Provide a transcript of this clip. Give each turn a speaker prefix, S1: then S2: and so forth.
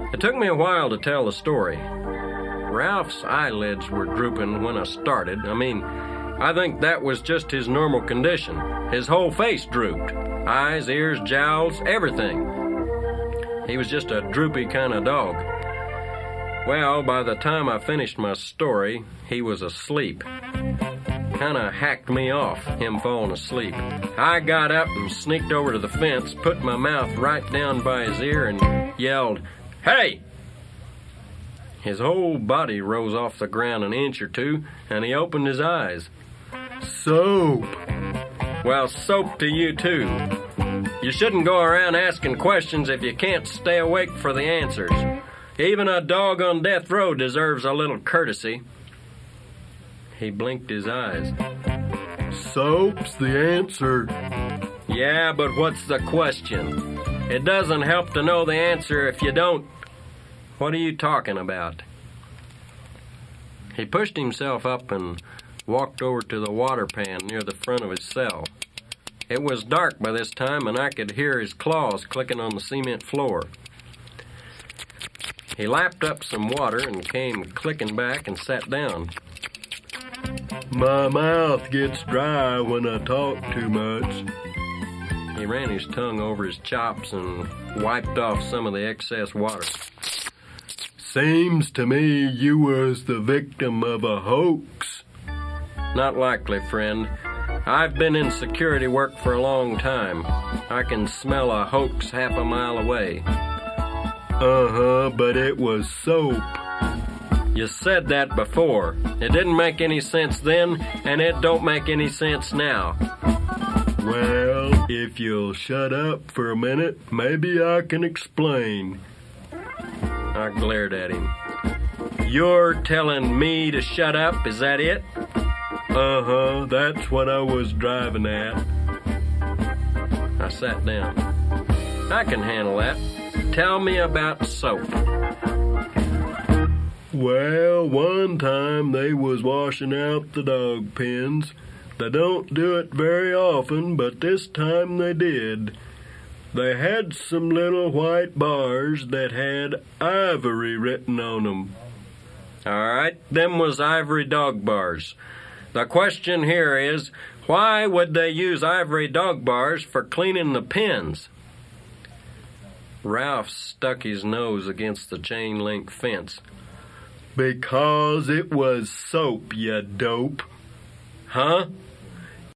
S1: It took me a while to tell the story. Ralph's eyelids were drooping when I started. I think that was just his normal condition. His whole face drooped. Eyes, ears, jowls, everything. He was just a droopy kind of dog. Well, by the time I finished my story, he was asleep. Kinda hacked me off, him falling asleep. I got up and sneaked over to the fence, put my mouth right down by his ear and yelled, "Hey!" His whole body rose off the ground an inch or two, and he opened his eyes. "Soap!" "Well, soap to you, too. You shouldn't go around asking questions if you can't stay awake for the answers. Even a dog on death row deserves a little courtesy." He blinked his eyes. "Soap's the answer." "Yeah, but what's the question? It doesn't help to know the answer if you don't. What are you talking about?" He pushed himself up and walked over to the water pan near the front of his cell. It was dark by this time, and I could hear his claws clicking on the cement floor. He lapped up some water and came clicking back and sat down. "My mouth gets dry when I talk too much." He ran his tongue over his chops and wiped off some of the excess water. "Seems to me you was the victim of a hoax." "Not likely, friend. I've been in security work for a long time. I can smell a hoax half a mile away." But it was soap." "You said that before. It didn't make any sense then, and it don't make any sense now." "Well, if you'll shut up for a minute, maybe I can explain." I glared at him. "You're telling me to shut up, is that it?" That's what I was driving at." I sat down. "I can handle that. Tell me about soap." "Well, one time they was washing out the dog pens. They don't do it very often, but this time they did. They had some little white bars that had ivory written on them." "All right, them was ivory dog bars. The question here is, why would they use ivory dog bars for cleaning the pens?" Ralph stuck his nose against the chain-link fence. "Because it was soap, you dope." "Huh?"